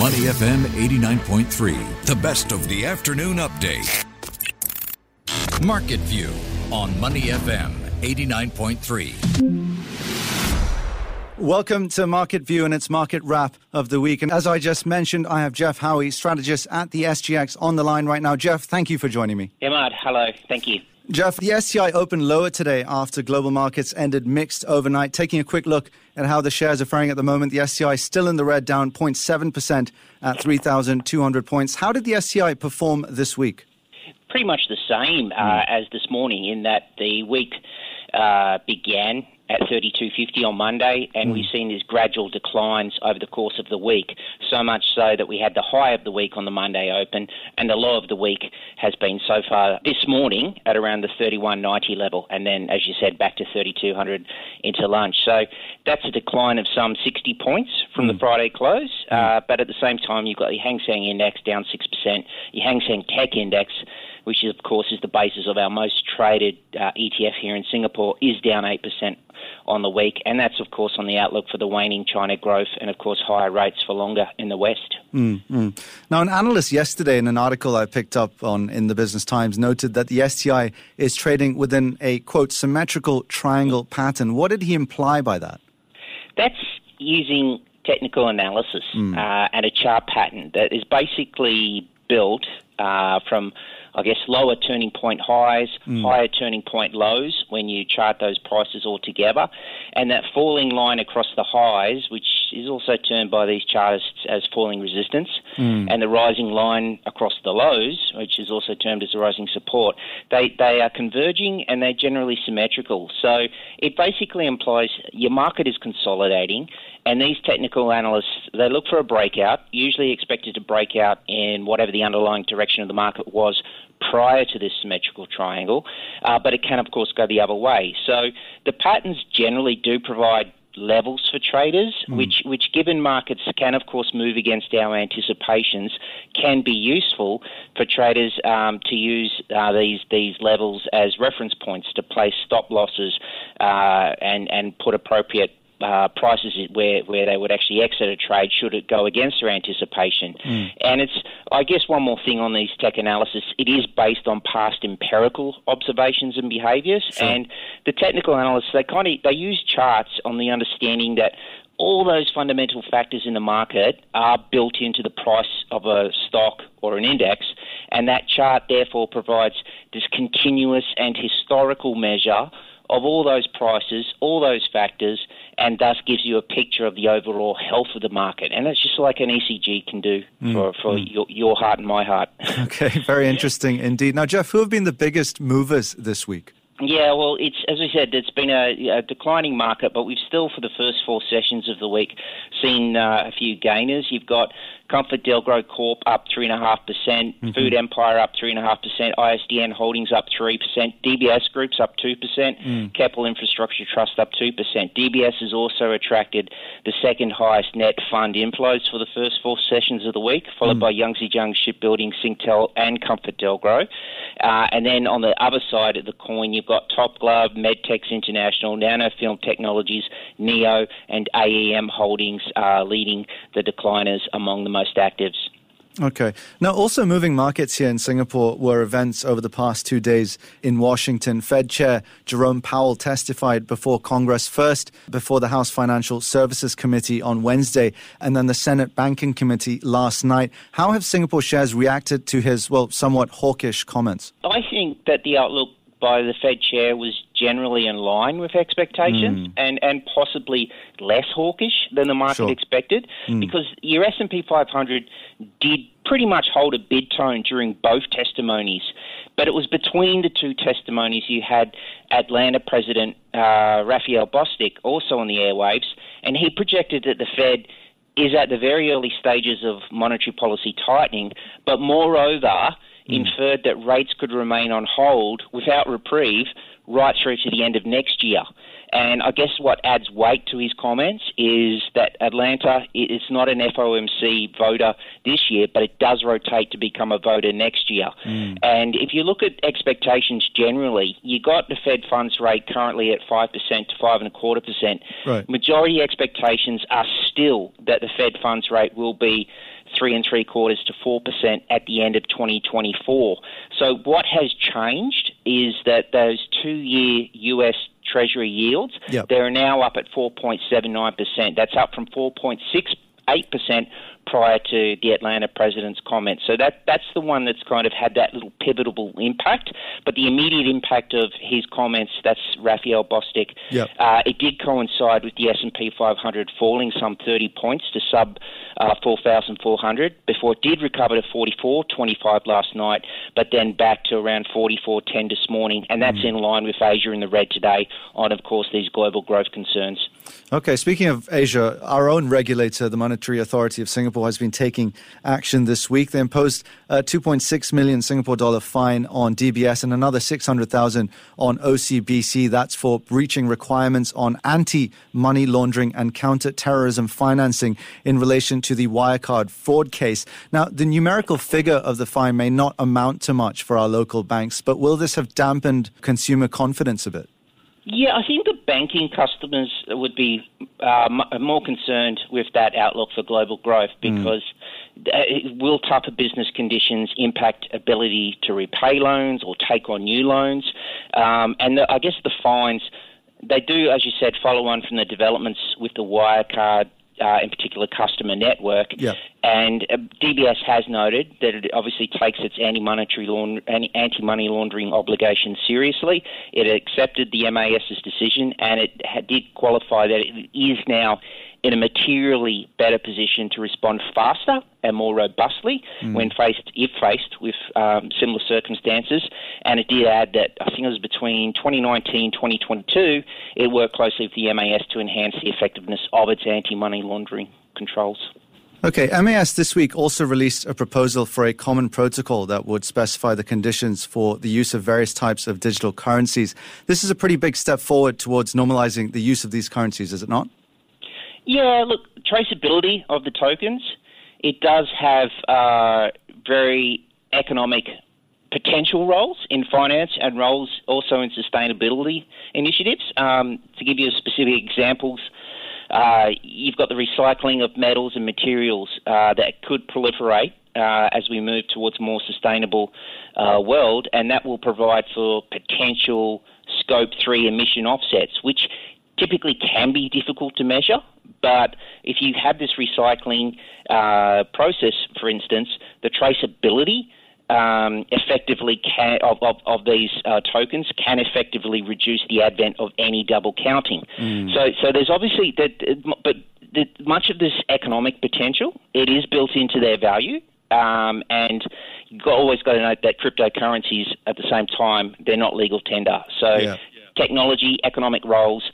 Money FM 89.3, the best of the afternoon update. Market View on Money FM 89.3. Welcome to Market View and its market wrap of the week. And as I just mentioned, I have Jeff Howie, strategist at the SGX, on the line right now. Jeff, thank you for joining me. Emad, hello. Thank you. Jeff, the STI opened lower today after global markets ended mixed overnight. Taking a quick look at how the shares are faring at the moment, the STI is still in the red, down 0.7% at 3,200 points. How did the STI perform this week? Pretty much the same as this morning, in that the week began at 32.50 on Monday, and we've seen these gradual declines over the course of the week, so much so that we had the high of the week on the Monday open, and the low of the week has been so far this morning at around the 31.90 level, and then, as you said, back to 3200 into lunch. So that's a decline of some 60 points from the Friday close, but at the same time, you've got your Hang Seng Index down 6%, your Hang Seng Tech Index, which is, of course, is the basis of our most traded ETF here in Singapore, is down 8% on the week. And that's, of course, on the outlook for the waning China growth and, of course, higher rates for longer in the West. Now, an analyst yesterday in an article I picked up on in the Business Times noted that the STI is trading within a, quote, symmetrical triangle pattern. What did he imply by that? That's using technical analysis and a chart pattern that is basically built from, I guess, lower turning point highs, higher turning point lows when you chart those prices all together. And that falling line across the highs, which is also termed by these chartists as falling resistance, and the rising line across the lows, which is also termed as the rising support, they are converging and they're generally symmetrical. So it basically implies your market is consolidating, and these technical analysts, they look for a breakout, usually expected to break out in whatever the underlying direction of the market was prior to this symmetrical triangle, but it can, of course, go the other way. So the patterns generally do provide levels for traders, which given markets can, of course, move against our anticipations, can be useful for traders to use these levels as reference points to place stop losses and put appropriate prices where they would actually exit a trade should it go against their anticipation. And it's, I guess, one more thing on these tech analysis, it is based on past empirical observations and behaviours. Sure. And the technical analysts, they use charts on the understanding that all those fundamental factors in the market are built into the price of a stock or an index, and that chart therefore provides this continuous and historical measure of all those prices, all those factors, and thus gives you a picture of the overall health of the market. And that's just like an ECG can do for your heart and my heart. Okay, very interesting indeed. Now, Jeff, who have been the biggest movers this week? Yeah, well, it's, as we said, it's been a declining market, but we've still, for the first four sessions of the week, seen a few gainers. You've got ComfortDelGro Corp up 3.5%, Food Empire up 3.5%, ISDN Holdings up 3%, DBS Group's up 2%, Keppel Infrastructure Trust up 2%. DBS has also attracted the second highest net fund inflows for the first four sessions of the week, followed by Yangtze Jiang Shipbuilding, Singtel, and ComfortDelGro. And then on the other side of the coin, you've got Top Glove, Medtex International, Nanofilm Technologies, NEO, and AEM Holdings leading the decliners among the most actives. Okay. Now, also moving markets here in Singapore were events over the past 2 days in Washington. Fed Chair Jerome Powell testified before Congress, first before the House Financial Services Committee on Wednesday, and then the Senate Banking Committee last night. How have Singapore shares reacted to his, somewhat hawkish comments? I think that the outlook by the Fed Chair was generally in line with expectations and possibly less hawkish than the market expected, because your S&P 500 did pretty much hold a bid tone during both testimonies. But it was between the two testimonies you had Atlanta President Raphael Bostic also on the airwaves, and he projected that the Fed is at the very early stages of monetary policy tightening, but moreover inferred that rates could remain on hold without reprieve right through to the end of next year. And I guess what adds weight to his comments is that Atlanta is not an FOMC voter this year, but it does rotate to become a voter next year. And if you look at expectations generally, you got the Fed funds rate currently at 5% to 5.25%. Right. Majority expectations are still that the Fed funds rate will be 3.75% to 4% at the end of 2024. So what has changed is that those 2-year US Treasury yields, they're now up at 4.79%. That's up from 4.68% prior to the Atlanta president's comments. So that's the one that's kind of had that little pivotal impact. But the immediate impact of his comments, that's Raphael Bostic, it did coincide with the S&P 500 falling some 30 points to sub 4,400 before it did recover to 44.25 last night, but then back to around 44.10 this morning. And that's in line with Asia in the red today on, of course, these global growth concerns. Okay, speaking of Asia, our own regulator, the Monetary Authority of Singapore, has been taking action this week. They imposed a 2.6 million Singapore dollar fine on DBS and another 600,000 on OCBC. That's for breaching requirements on anti-money laundering and counter-terrorism financing in relation to the Wirecard fraud case. Now, the numerical figure of the fine may not amount to much for our local banks, but will this have dampened consumer confidence a bit? Yeah, I think the banking customers would be more concerned with that outlook for global growth because will tougher business conditions impact ability to repay loans or take on new loans? I guess the fines, they do, as you said, follow on from the developments with the Wirecard, in particular customer network. And DBS has noted that it obviously takes its anti-money laundering obligations seriously. It accepted the MAS's decision, and it did qualify that it is now in a materially better position to respond faster and more robustly if faced with similar circumstances. And it did add that I think it was between 2019 and 2022, it worked closely with the MAS to enhance the effectiveness of its anti-money laundering controls. Okay, MAS this week also released a proposal for a common protocol that would specify the conditions for the use of various types of digital currencies. This is a pretty big step forward towards normalizing the use of these currencies, is it not? Yeah, look, traceability of the tokens, it does have very economic potential roles in finance and roles also in sustainability initiatives. To give you specific examples, you've got the recycling of metals and materials that could proliferate as we move towards a more sustainable world, and that will provide for potential Scope 3 emission offsets, which typically can be difficult to measure. But if you have this recycling process, for instance, the traceability effectively of these tokens can effectively reduce the advent of any double counting. So there's obviously but much of this economic potential, it is built into their value. And you've always got to note that cryptocurrencies at the same time, they're not legal tender. So technology, economic roles,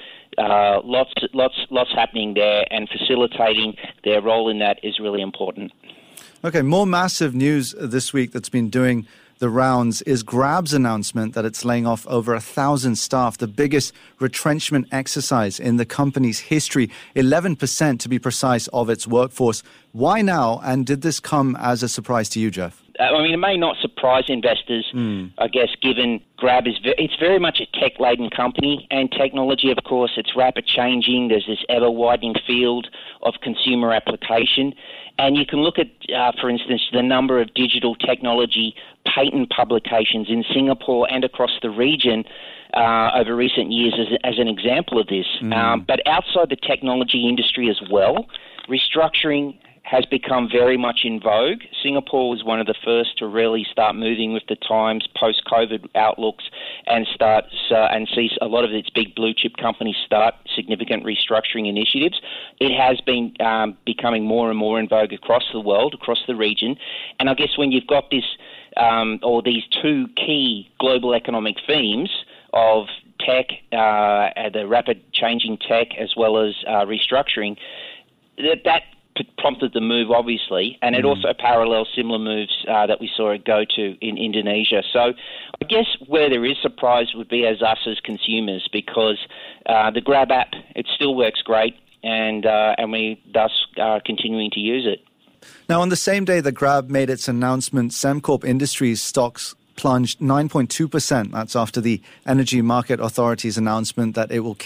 lots happening there, and facilitating their role in that is really important. Okay, more massive news this week that's been doing the rounds is Grab's announcement that it's laying off over 1,000 staff, the biggest retrenchment exercise in the company's history, 11% to be precise of its workforce. Why now, and did this come as a surprise to you, Jeff? I mean, it may not surprise investors, I guess, given Grab it's very much a tech-laden company, and technology, of course, it's rapid changing. There's this ever-widening field of consumer application. And you can look at, for instance, the number of digital technology patent publications in Singapore and across the region over recent years as an example of this. But outside the technology industry as well, restructuring has become very much in vogue. Singapore was one of the first to really start moving with the times post-COVID outlooks and see a lot of its big blue chip companies start significant restructuring initiatives. It has been becoming more and more in vogue across the world, across the region. And I guess when you've got this or these two key global economic themes of tech, the rapid changing tech, as well as restructuring, that prompted the move, obviously, and it also parallels similar moves that we saw it go to in Indonesia. So I guess where there is surprise would be as us as consumers, because the Grab app, it still works great, and we thus are continuing to use it. Now, on the same day that Grab made its announcement, Sembcorp Industries stocks plunged 9.2%. That's after the Energy Market Authority's announcement that it will cap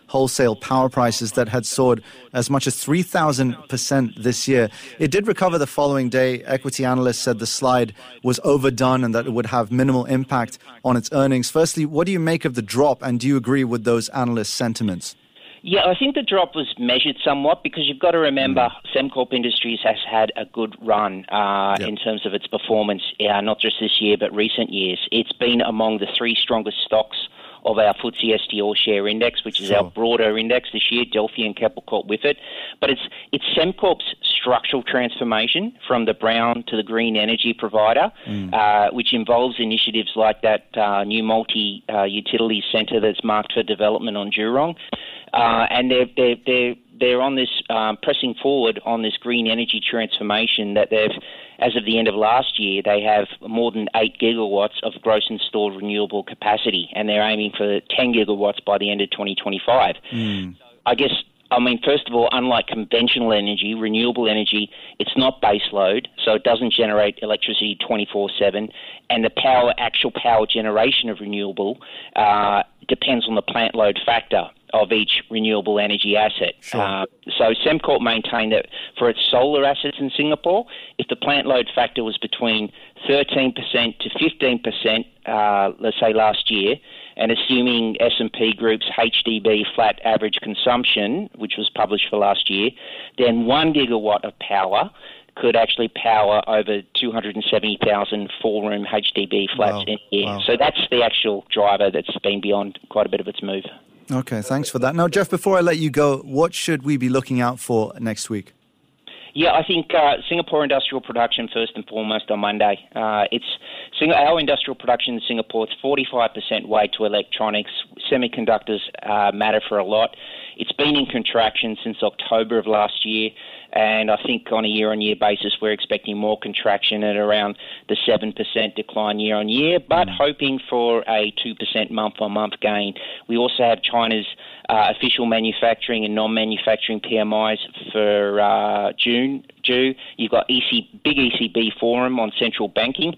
wholesale power prices that had soared as much as 3,000% this year. It did recover the following day. Equity analysts said the slide was overdone and that it would have minimal impact on its earnings. Firstly, what do you make of the drop, and do you agree with those analysts' sentiments? Yeah, I think the drop was measured somewhat because you've got to remember Sembcorp Industries has had a good run in terms of its performance, not just this year but recent years. It's been among the three strongest stocks of our FTSE ST All Share Index, which is our broader index this year, Delphi and Keppel Corp with it. But it's Sembcorp's structural transformation from the brown to the green energy provider, which involves initiatives like that new multi-utility centre that's marked for development on Jurong. And they're on this pressing forward on this green energy transformation that they've, as of the end of last year, they have more than 8 gigawatts of gross installed renewable capacity, and they're aiming for 10 gigawatts by the end of 2025. I mean, first of all, unlike conventional energy, renewable energy, it's not base load, so it doesn't generate electricity 24/7, and the actual power generation of renewable depends on the plant load factor of each renewable energy asset. So Sembcorp maintained that for its solar assets in Singapore, if the plant load factor was between 13% to 15%, let's say last year, and assuming S&P Group's HDB flat average consumption, which was published for last year, then 1 gigawatt of power could actually power over 270,000 four-room HDB flats in a year. So that's the actual driver that's been beyond quite a bit of its move. Okay, thanks for that. Now, Jeff, before I let you go, what should we be looking out for next week? Yeah, I think Singapore industrial production first and foremost on Monday. Our industrial production in Singapore, it's 45% weight to electronics. Semiconductors matter for a lot. It's been in contraction since October of last year, and I think on a year-on-year basis we're expecting more contraction at around the 7% decline year-on-year, but hoping for a 2% month-on-month gain. We also have China's official manufacturing and non-manufacturing PMIs for June due. You've got big ECB forum on central banking.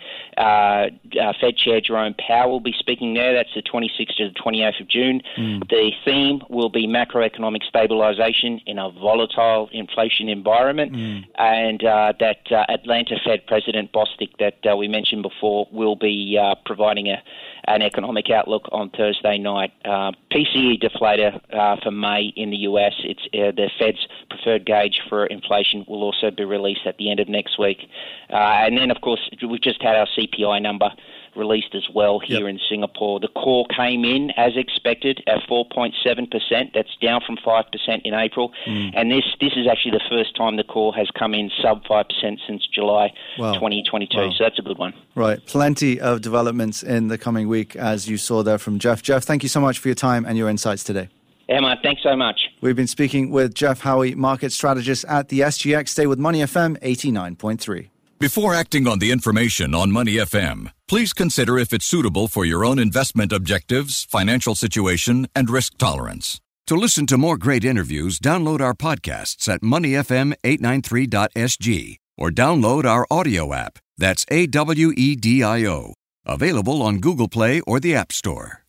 Fed Chair Jerome Powell will be speaking there. That's the 26th to the 28th of June. The theme will be macroeconomic stabilisation in a volatile inflation environment, and that Atlanta Fed President Bostic that we mentioned before will be providing an economic outlook on Thursday night. PCE deflator for May in the US. It's the Fed's preferred gauge for inflation will also be released at the end of next week. And then, of course, we've just had our CPI number released as well here in Singapore. The core came in as expected at 4.7%. That's down from 5% in April. And this is actually the first time the core has come in sub 5% since July 2022. So that's a good one. Right. Plenty of developments in the coming week, as you saw there from Jeff. Jeff, thank you so much for your time and your insights today. Emma, thanks so much. We've been speaking with Jeff Howie, market strategist at the SGX. Stay with Money FM 89.3. Before acting on the information on Money FM, please consider if it's suitable for your own investment objectives, financial situation, and risk tolerance. To listen to more great interviews, download our podcasts at moneyfm893.sg or download our audio app. That's AWEDIO. Available on Google Play or the App Store.